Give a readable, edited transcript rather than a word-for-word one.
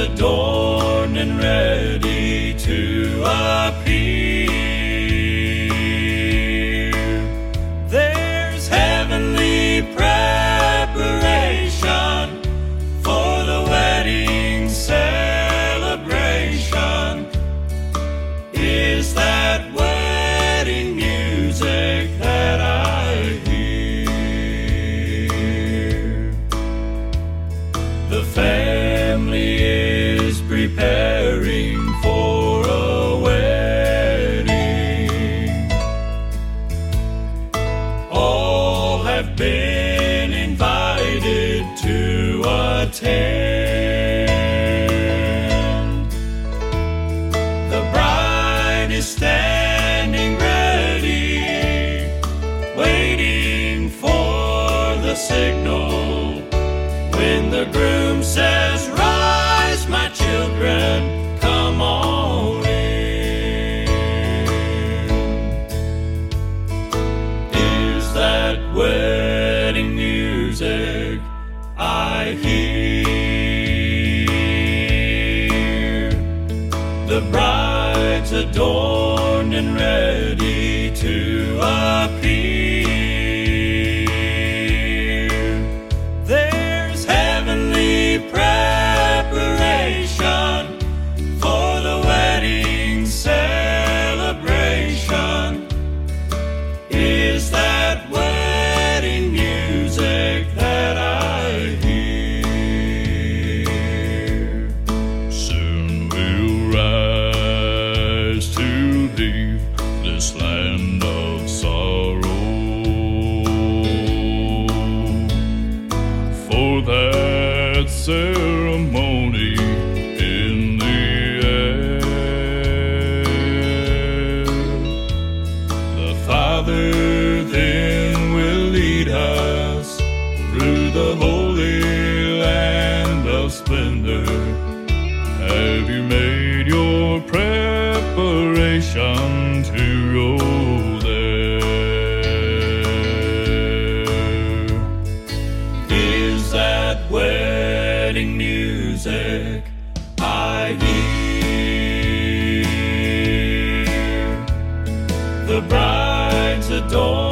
adorned and ready to appear. There's heavenly preparation for the wedding celebration. Is that wedding music that I hear? The family is preparing for a wedding. All have been invited to attend. The bride is standing ready, waiting for the signal when the groom says, "Rise, my children, come on in." Is that wedding music I hear? The bride's adorned and ready to appear. There's heavenly preparation for the wedding celebration. Is that wedding music that I hear? Soon we'll rise to leave this land of sorrow, for that ceremony in the air. The Father then will lead us through the holy land of splendor. Have you made your preparation to go there? Is that wedding music I hear? The bride's adorned